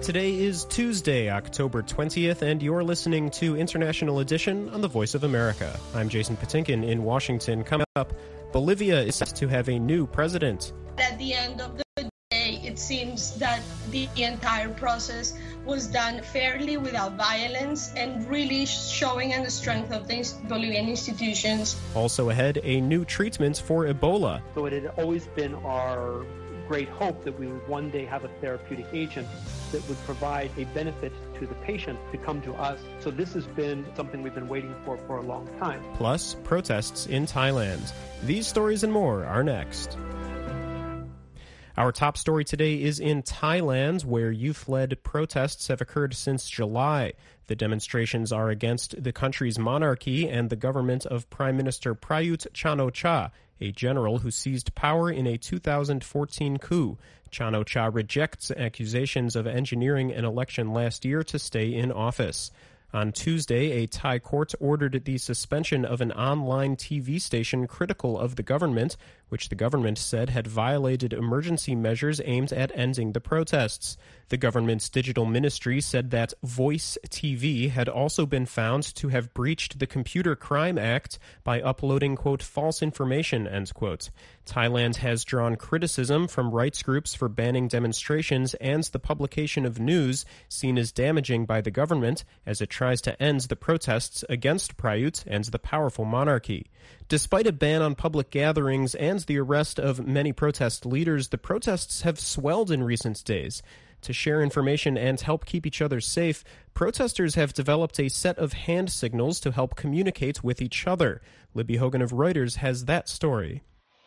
Today is Tuesday, October 20th, and you're listening to International Edition on the Voice of America. I'm Jason Patinkin in Washington. Coming up, Bolivia is set to have a new president. At the end of the day, it seems that the entire process was done fairly without violence and really showing the strength of the Bolivian institutions. Also ahead, a new treatment for Ebola. So it had always been our great hope that we would one day have a therapeutic agent that would provide a benefit to the patient to come to us. So this has been something we've been waiting for a long time. Plus, protests in Thailand. These stories and more are next. Our top story today is in Thailand, where youth-led protests have occurred since July. The demonstrations are against the country's monarchy and the government of Prime Minister Prayut Chan-o-cha, a general who seized power in a 2014 coup. Chan-o-cha rejects accusations of engineering an election last year to stay in office. On Tuesday, a Thai court ordered the suspension of an online TV station critical of the government, which the government said had violated emergency measures aimed at ending the protests. The government's digital ministry said that Voice TV had also been found to have breached the Computer Crime Act by uploading, quote, false information, end quote. Thailand has drawn criticism from rights groups for banning demonstrations and the publication of news seen as damaging by the government as it tries to end the protests against Prayut and the powerful monarchy. Despite a ban on public gatherings and the arrest of many protest leaders, the protests have swelled in recent days. To share information and help keep each other safe, protesters have developed a set of hand signals to help communicate with each other. Libby Hogan of Reuters has that story.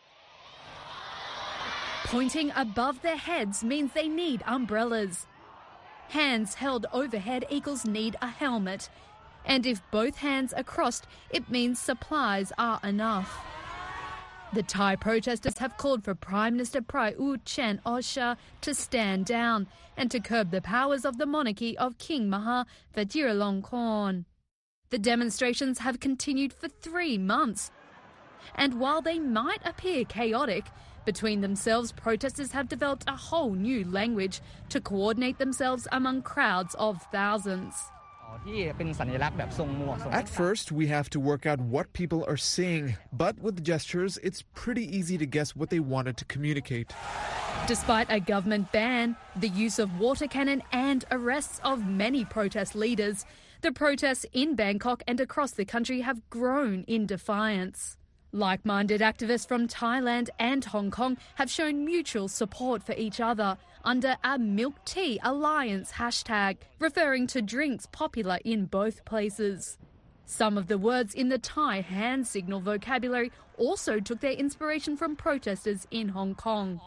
Pointing above their heads means they need umbrellas. Hands held overhead equals need a helmet. And if both hands are crossed, it means supplies are enough. The Thai protesters have called for Prime Minister Prayut Chan-o-cha to stand down and to curb the powers of the monarchy of King Maha Vajiralongkorn. The demonstrations have continued for 3 months. And while they might appear chaotic, between themselves, protesters have developed a whole new language to coordinate themselves among crowds of thousands. At first, we have to work out what people are saying, but with gestures, it's pretty easy to guess what they wanted to communicate. Despite a government ban, the use of water cannon and arrests of many protest leaders, the protests in Bangkok and across the country have grown in defiance. Like-minded activists from Thailand and Hong Kong have shown mutual support for each other under a Milk Tea Alliance hashtag, referring to drinks popular in both places. Some of the words in the Thai hand signal vocabulary also took their inspiration from protesters in Hong Kong.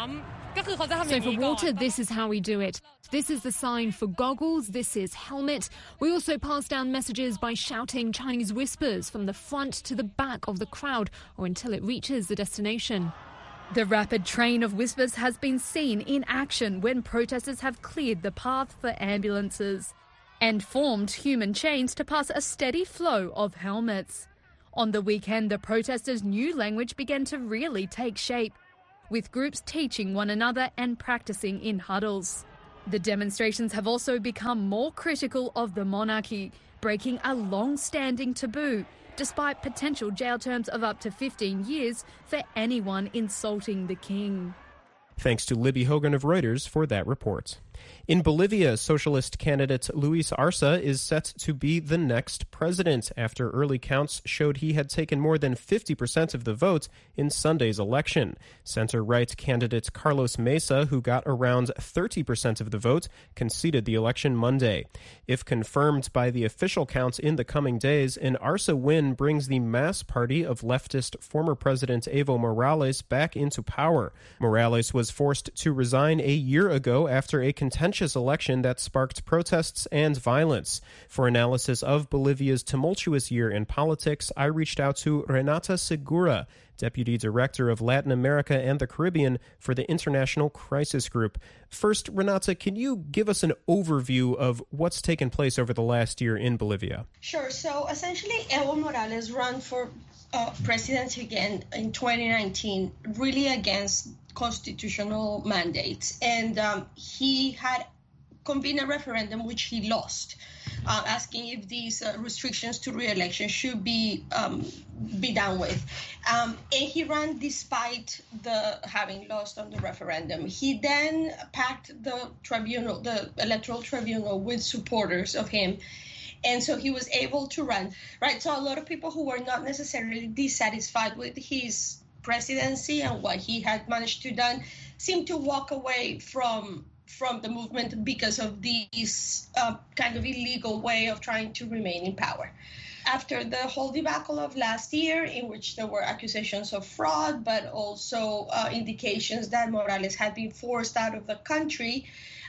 So for water, this is how we do it. This is the sign for goggles, this is helmet. We also pass down messages by shouting Chinese whispers from the front to the back of the crowd or until it reaches the destination. The rapid train of whispers has been seen in action when protesters have cleared the path for ambulances and formed human chains to pass a steady flow of helmets. On the weekend, the protesters' new language began to really take shape, with groups teaching one another and practicing in huddles. The demonstrations have also become more critical of the monarchy, breaking a long-standing taboo, despite potential jail terms of up to 15 years for anyone insulting the king. Thanks to Libby Hogan of Reuters for that report. In Bolivia, socialist candidate Luis Arce is set to be the next president after early counts showed he had taken more than 50% of the vote in Sunday's election. Center-right candidate Carlos Mesa, who got around 30% of the vote, conceded the election Monday. If confirmed by the official count in the coming days, an Arce win brings the MAS party of leftist former President Evo Morales back into power. Morales was forced to resign a year ago after a contentious election that sparked protests and violence. For analysis of Bolivia's tumultuous year in politics, I reached out to Renata Segura, Deputy Director of Latin America and the Caribbean for the International Crisis Group. First, Renata, can you give us an overview of what's taken place over the last year in Bolivia? Sure. So essentially, Evo Morales ran for presidency again in 2019, really against constitutional mandates. And he had convene a referendum, which he lost, asking if these restrictions to re-election should be done with. And he ran despite having lost on the referendum. He then packed the electoral tribunal, with supporters of him. And so he was able to run, right? So a lot of people who were not necessarily dissatisfied with his presidency and what he had managed to do seemed to walk away from the movement because of this kind of illegal way of trying to remain in power. After the whole debacle of last year, in which there were accusations of fraud, but also indications that Morales had been forced out of the country,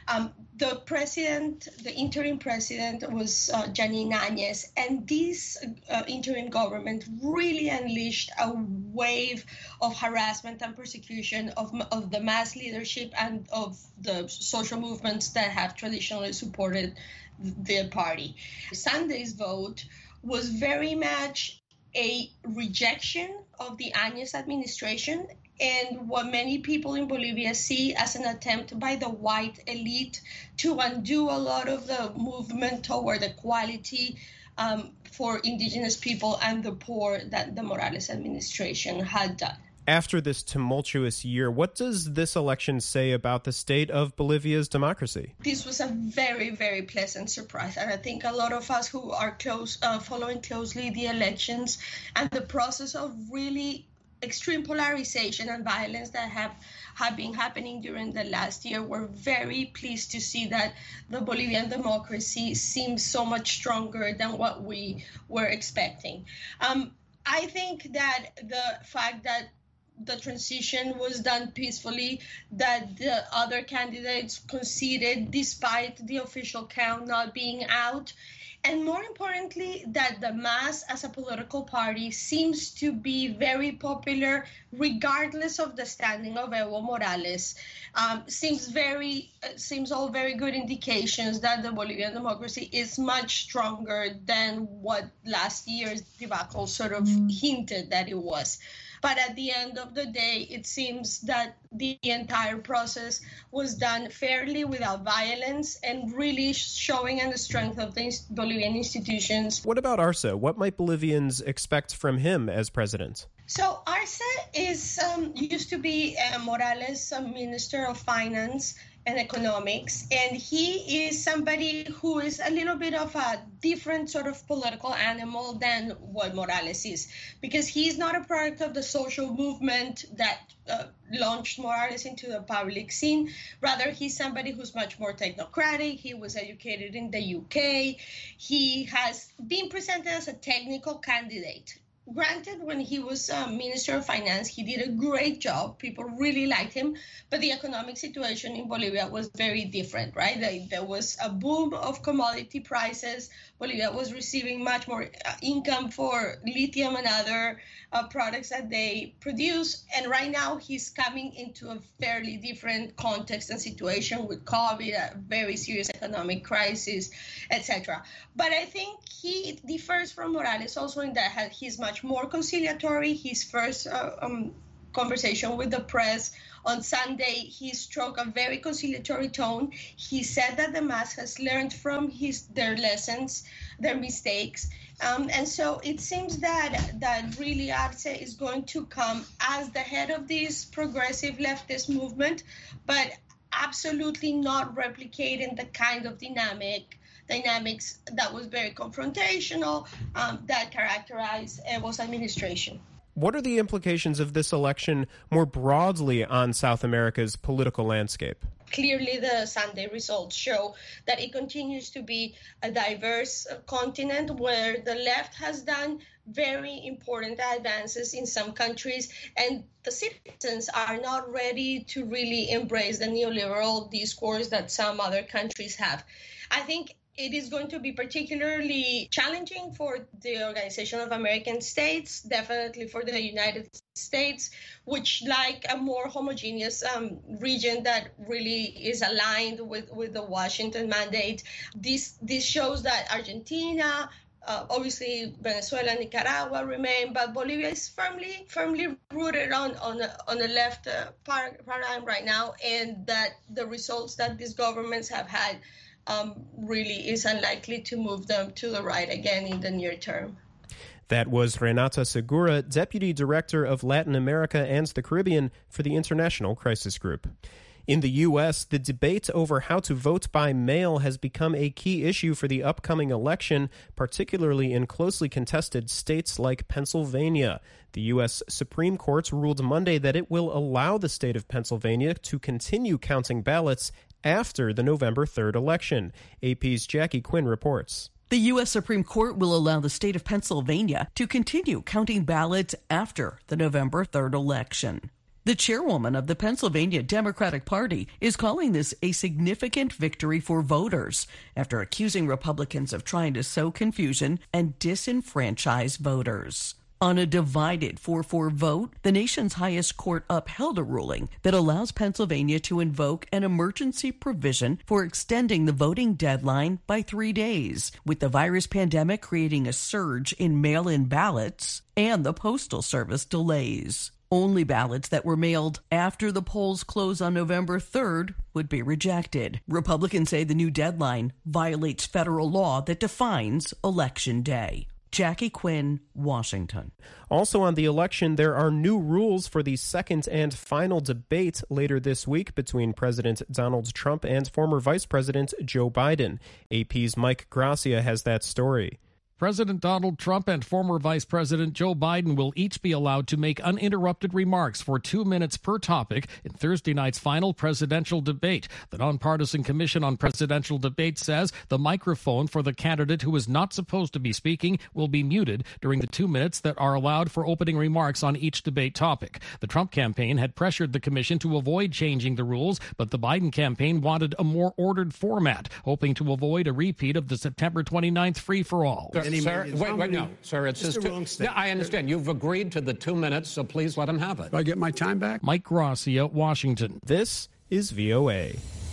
the interim president was Janine Áñez, and this interim government really unleashed a wave of harassment and persecution of the mass leadership and of the social movements that have traditionally supported the party. Sunday's vote was very much a rejection of the Áñez administration and what many people in Bolivia see as an attempt by the white elite to undo a lot of the movement toward equality for indigenous people and the poor that the Morales administration had done. After this tumultuous year, what does this election say about the state of Bolivia's democracy? This was a very, very pleasant surprise. And I think a lot of us who are following closely the elections and the process of really extreme polarization and violence that have been happening during the last year, we're very pleased to see that the Bolivian democracy seems so much stronger than what we were expecting. I think that the fact that the transition was done peacefully, that the other candidates conceded despite the official count not being out, and more importantly, that the MAS as a political party seems to be very popular regardless of the standing of Evo Morales. Seems all very good indications that the Bolivian democracy is much stronger than what last year's debacle sort of hinted that it was. But at the end of the day, it seems that the entire process was done fairly without violence and really showing the strength of the Bolivian institutions. What about Arce? What might Bolivians expect from him as president? So Arce used to be Morales' Minister of Finance and Economics, and he is somebody who is a little bit of a different sort of political animal than what Morales is, because he's not a product of the social movement that launched Morales into the public scene. Rather, he's somebody who's much more technocratic. He was educated in the UK. He has been presented as a technical candidate. Granted, when he was Minister of Finance, he did a great job. People really liked him, but the economic situation in Bolivia was very different, right? There was a boom of commodity prices. Bolivia was receiving much more income for lithium and other products that they produce. And right now, he's coming into a fairly different context and situation with COVID, a very serious economic crisis, etc. But I think he differs from Morales also in that he's much more conciliatory. His first conversation with the press on Sunday, he struck a very conciliatory tone. He said that the MAS has learned from their lessons, their mistakes. And so it seems that really Arce is going to come as the head of this progressive leftist movement, but absolutely not replicating the kind of dynamics that was very confrontational that characterized Evo's administration. What are the implications of this election more broadly on South America's political landscape? Clearly, the Sunday results show that it continues to be a diverse continent where the left has done very important advances in some countries, and the citizens are not ready to really embrace the neoliberal discourse that some other countries have. I think it is going to be particularly challenging for the Organization of American States, definitely for the United States, which like a more homogeneous region that really is aligned with the Washington mandate. This shows that Argentina, obviously Venezuela, Nicaragua remain, but Bolivia is firmly rooted on a left paradigm right now, and that the results that these governments have had really is unlikely to move them to the right again in the near term. That was Renata Segura, Deputy Director of Latin America and the Caribbean for the International Crisis Group. In the U.S., the debate over how to vote by mail has become a key issue for the upcoming election, particularly in closely contested states like Pennsylvania. The U.S. Supreme Court ruled Monday that it will allow the state of Pennsylvania to continue counting ballots after the November 3rd election. AP's Jackie Quinn reports. The U.S. Supreme Court will allow the state of Pennsylvania to continue counting ballots after the November 3rd election. The chairwoman of the Pennsylvania Democratic Party is calling this a significant victory for voters after accusing Republicans of trying to sow confusion and disenfranchise voters. On a divided 4-4 vote, the nation's highest court upheld a ruling that allows Pennsylvania to invoke an emergency provision for extending the voting deadline by 3 days, with the virus pandemic creating a surge in mail-in ballots and the Postal Service delays. Only ballots that were mailed after the polls close on November 3rd would be rejected. Republicans say the new deadline violates federal law that defines Election Day. Jackie Quinn, Washington. Also on the election, there are new rules for the second and final debate later this week between President Donald Trump and former Vice President Joe Biden. AP's Mike Gracia has that story. President Donald Trump and former Vice President Joe Biden will each be allowed to make uninterrupted remarks for 2 minutes per topic in Thursday night's final presidential debate. The Nonpartisan Commission on Presidential Debates says the microphone for the candidate who is not supposed to be speaking will be muted during the 2 minutes that are allowed for opening remarks on each debate topic. The Trump campaign had pressured the commission to avoid changing the rules, but the Biden campaign wanted a more ordered format, hoping to avoid a repeat of the September 29th free-for-all. Sir, wait, no, sir, it's just yeah, I understand. You've agreed to the 2 minutes, so please let him have it. Do I get my time back? Mike Gracia, Washington. This is VOA.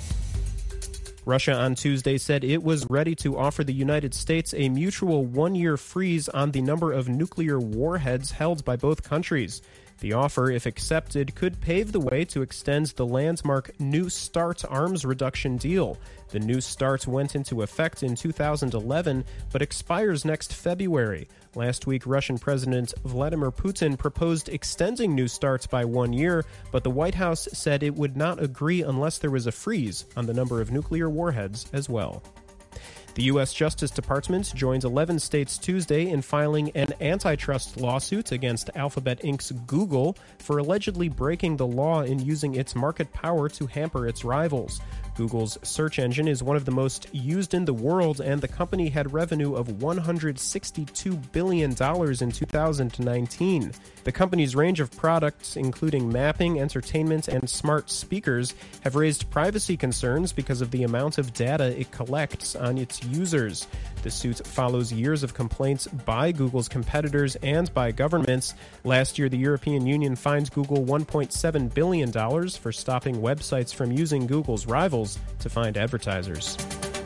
Russia on Tuesday said it was ready to offer the United States a mutual one-year freeze on the number of nuclear warheads held by both countries. The offer, if accepted, could pave the way to extend the landmark New START arms reduction deal. The New START went into effect in 2011, but expires next February. Last week, Russian President Vladimir Putin proposed extending New START by 1 year, but the White House said it would not agree unless there was a freeze on the number of nuclear warheads as well. The U.S. Justice Department joined 11 states Tuesday in filing an antitrust lawsuit against Alphabet Inc.'s Google for allegedly breaking the law in using its market power to hamper its rivals. Google's search engine is one of the most used in the world, and the company had revenue of $162 billion in 2019. The company's range of products, including mapping, entertainment, and smart speakers, have raised privacy concerns because of the amount of data it collects on its users. The suit follows years of complaints by Google's competitors and by governments. Last year, the European Union fined Google $1.7 billion for stopping websites from using Google's rivals to find advertisers.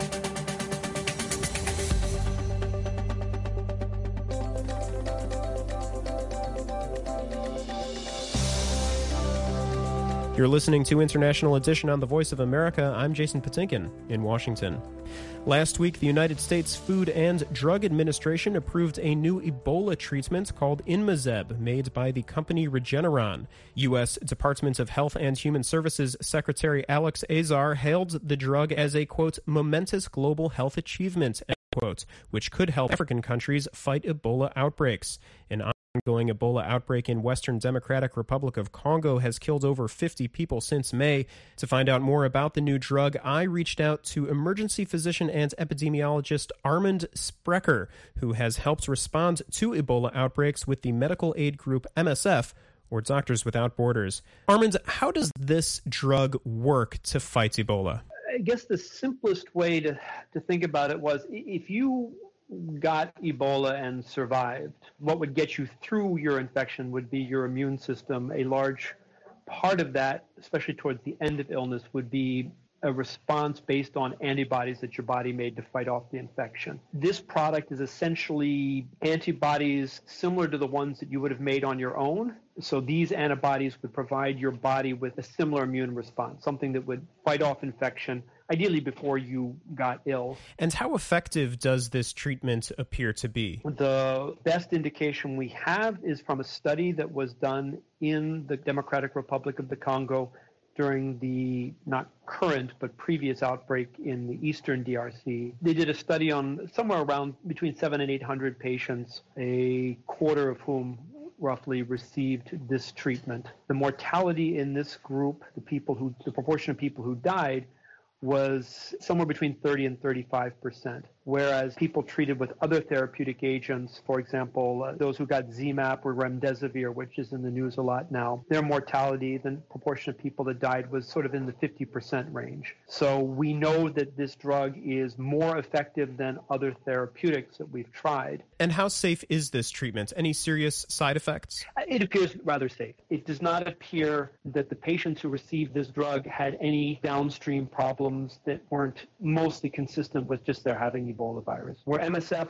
You're listening to International Edition on the Voice of America. I'm Jason Patinkin in Washington. Last week, the United States Food and Drug Administration approved a new Ebola treatment called Inmazeb, made by the company Regeneron. U.S. Department of Health and Human Services Secretary Alex Azar hailed the drug as a, quote, momentous global health achievement, end quote, which could help African countries fight Ebola outbreaks. An ongoing Ebola outbreak in Western Democratic Republic of Congo has killed over 50 people since May. To find out more about the new drug, I reached out to emergency physician and epidemiologist Armand Sprecher, who has helped respond to Ebola outbreaks with the medical aid group MSF, or Doctors Without Borders. Armand, how does this drug work to fight Ebola? I guess the simplest way to think about it was if you got Ebola and survived, what would get you through your infection would be your immune system. A large part of that, especially towards the end of illness, would be a response based on antibodies that your body made to fight off the infection. This product is essentially antibodies similar to the ones that you would have made on your own. So these antibodies would provide your body with a similar immune response, something that would fight off infection, ideally before you got ill. And how effective does this treatment appear to be? The best indication we have is from a study that was done in the Democratic Republic of the Congo during the not current but previous outbreak in the eastern DRC. They did a study on somewhere around between 700 and 800 patients, a quarter of whom roughly received this treatment. The mortality in this group, the proportion of people who died, was somewhere between 30 and 35%, whereas people treated with other therapeutic agents, for example, those who got ZMapp or remdesivir, which is in the news a lot now, their mortality, the proportion of people that died was sort of in the 50% range. So we know that this drug is more effective than other therapeutics that we've tried. And how safe is this treatment? Any serious side effects? It appears rather safe. It does not appear that the patients who received this drug had any downstream problems that weren't mostly consistent with just their having Ebola virus. Where MSF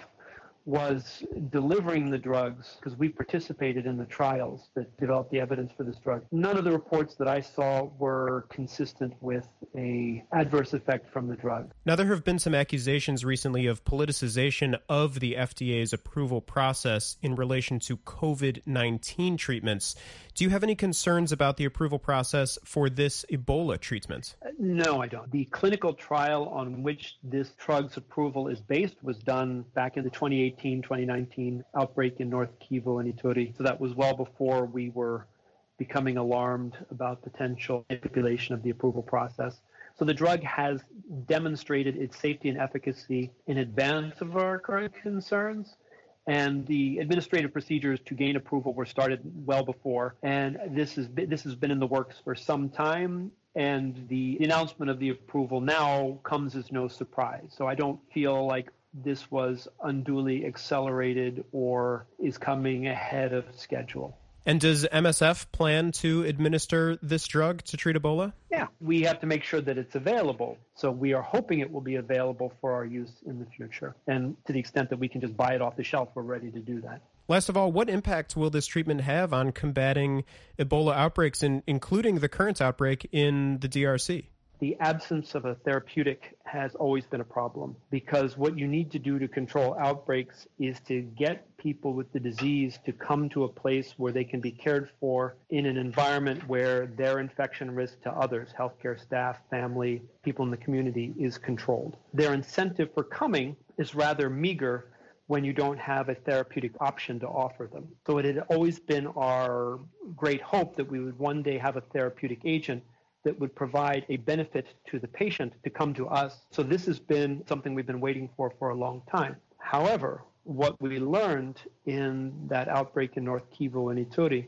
was delivering the drugs, because we participated in the trials that developed the evidence for this drug, none of the reports that I saw were consistent with an adverse effect from the drug. Now, there have been some accusations recently of politicization of the FDA's approval process in relation to COVID-19 treatments. Do you have any concerns about the approval process for this Ebola treatment? No, I don't. The clinical trial on which this drug's approval is based was done back in the 2018-2019 outbreak in North Kivu and Ituri. So that was well before we were becoming alarmed about potential manipulation of the approval process. So the drug has demonstrated its safety and efficacy in advance of our current concerns. And the administrative procedures to gain approval were started well before. And this has been in the works for some time. And the announcement of the approval now comes as no surprise. So I don't feel like this was unduly accelerated or is coming ahead of schedule. And does MSF plan to administer this drug to treat Ebola? Yeah, we have to make sure that it's available. So we are hoping it will be available for our use in the future. And to the extent that we can just buy it off the shelf, we're ready to do that. Last of all, what impact will this treatment have on combating Ebola outbreaks, including the current outbreak in the DRC? The absence of a therapeutic has always been a problem, because what you need to do to control outbreaks is to get people with the disease to come to a place where they can be cared for in an environment where their infection risk to others, healthcare staff, family, people in the community, is controlled. Their incentive for coming is rather meager when you don't have a therapeutic option to offer them. So it had always been our great hope that we would one day have a therapeutic agent that would provide a benefit to the patient to come to us. So this has been something we've been waiting for a long time. However, what we learned in that outbreak in North Kivu and Ituri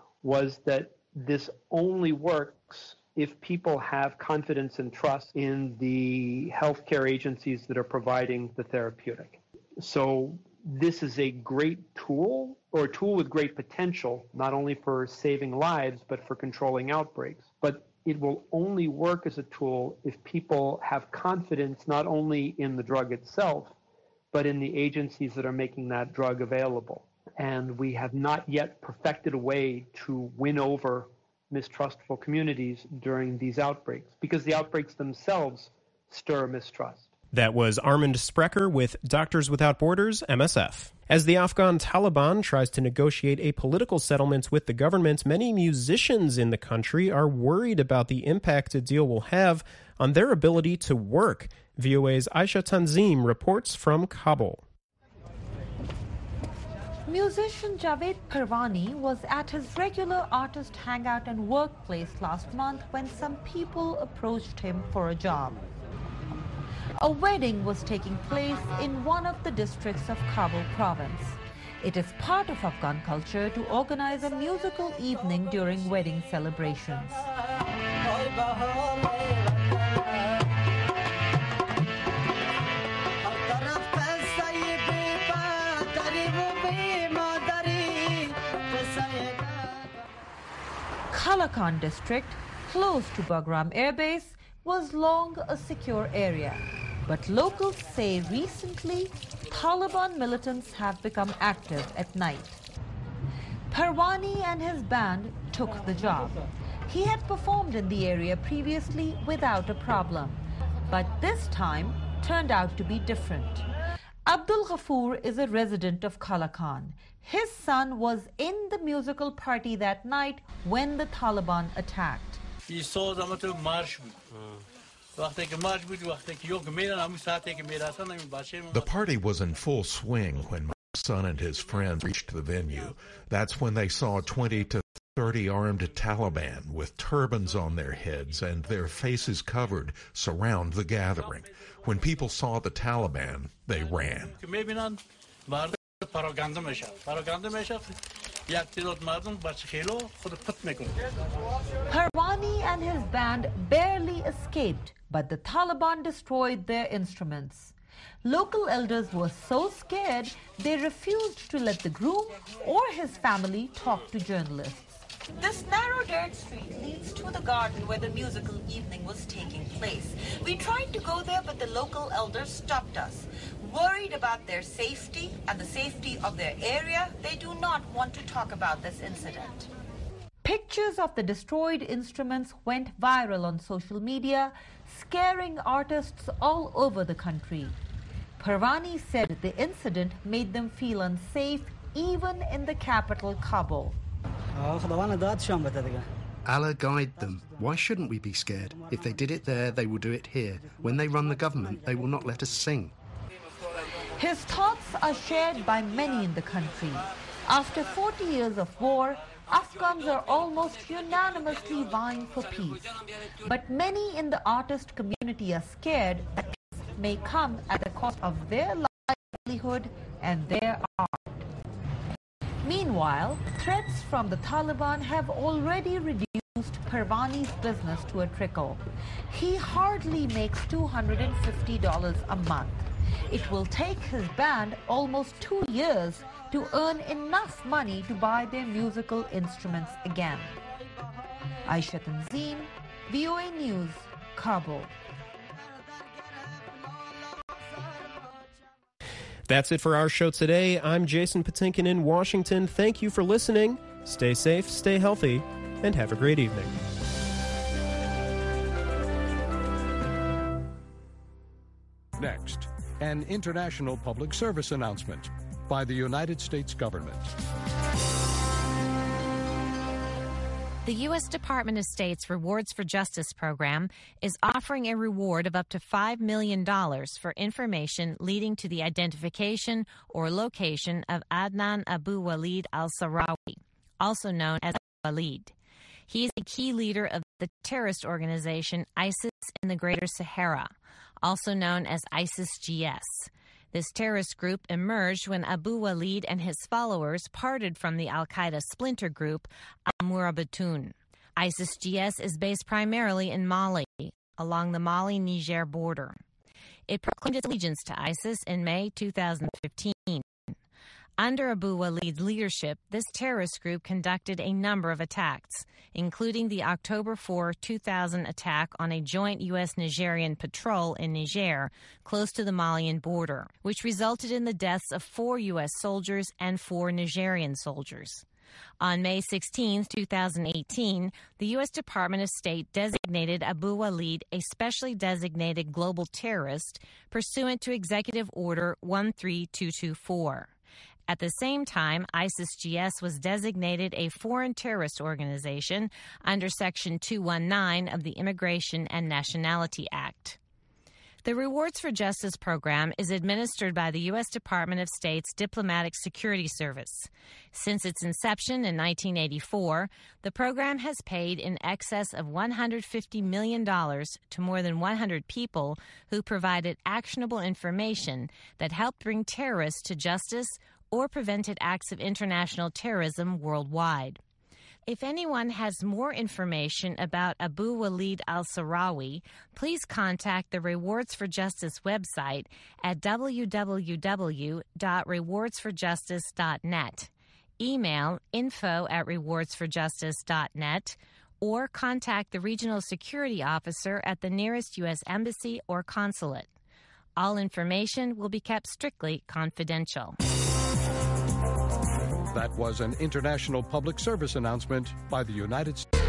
was that this only works if people have confidence and trust in the healthcare agencies that are providing the therapeutic. So this is a great tool, or a tool with great potential, not only for saving lives, but for controlling outbreaks. But it will only work as a tool if people have confidence not only in the drug itself, but in the agencies that are making that drug available. And we have not yet perfected a way to win over mistrustful communities during these outbreaks, because the outbreaks themselves stir mistrust. That was Armand Sprecher with Doctors Without Borders, MSF. As the Afghan Taliban tries to negotiate a political settlement with the government, many musicians in the country are worried about the impact a deal will have on their ability to work. VOA's Aisha Tanzim reports from Kabul. Musician Javed Karwani was at his regular artist hangout and workplace last month when some people approached him for a job. A wedding was taking place in one of the districts of Kabul province. It is part of Afghan culture to organize a musical evening during wedding celebrations. Kalakan district, close to Bagram Air Base, was long a secure area. But locals say recently, Taliban militants have become active at night. Parwani and his band took the job. He had performed in the area previously without a problem, but this time turned out to be different. Abdul Ghafoor is a resident of Kalakan. His son was in the musical party that night when the Taliban attacked. He saw them to march. The party was in full swing when my son and his friends reached the venue. That's when they saw 20 to 30 armed Taliban with turbans on their heads and their faces covered surround the gathering. When people saw the Taliban, they ran. Parwani and his band barely escaped, but the Taliban destroyed their instruments. Local elders were so scared they refused to let the groom or his family talk to journalists. This narrow dirt street leads to the garden where the musical evening was taking place. We tried to go there, but the local elders stopped us. Worried about their safety and the safety of their area, they do not want to talk about this incident. Pictures of the destroyed instruments went viral on social media, scaring artists all over the country. Parwani said the incident made them feel unsafe even in the capital, Kabul. Allah guide them. Why shouldn't we be scared? If they did it there, they will do it here. When they run the government, they will not let us sing. His thoughts are shared by many in the country. After 40 years of war, Afghans are almost unanimously vying for peace. But many in the artist community are scared that peace may come at the cost of their livelihood and their art. Meanwhile, threats from the Taliban have already reduced Parwani's business to a trickle. He hardly makes $250 a month. It will take his band almost 2 years to earn enough money to buy their musical instruments again. Aisha Tanzim, VOA News, Kabul. That's it for our show today. I'm Jason Patinkin in Washington. Thank you for listening. Stay safe, stay healthy, and have a great evening. Next, an international public service announcement by the United States government. The U.S. Department of State's Rewards for Justice program is offering a reward of up to $5 million for information leading to the identification or location of Adnan Abu Walid al-Sahrawi, also known as Walid. He is a key leader of the terrorist organization ISIS in the Greater Sahara, also known as ISIS-GS. This terrorist group emerged when Abu Walid and his followers parted from the al-Qaeda splinter group Al-Murabitun. ISIS-GS is based primarily in Mali, along the Mali-Niger border. It proclaimed its allegiance to ISIS in May 2015. Under Abu Walid's leadership, this terrorist group conducted a number of attacks, including the October 4, 2000 attack on a joint U.S.-Nigerian patrol in Niger, close to the Malian border, which resulted in the deaths of 4 U.S. soldiers and 4 Nigerian soldiers. On May 16, 2018, the U.S. Department of State designated Abu Walid a specially designated global terrorist pursuant to Executive Order 13224. At the same time, ISIS-GS was designated a foreign terrorist organization under Section 219 of the Immigration and Nationality Act. The Rewards for Justice program is administered by the U.S. Department of State's Diplomatic Security Service. Since its inception in 1984, the program has paid in excess of $150 million to more than 100 people who provided actionable information that helped bring terrorists to justice or prevented acts of international terrorism worldwide. If anyone has more information about Abu Walid al-Sahrawi, please contact the Rewards for Justice website at www.rewardsforjustice.net, email info@rewardsforjustice.net, or contact the regional security officer at the nearest U.S. embassy or consulate. All information will be kept strictly confidential. That was an international public service announcement by the United States.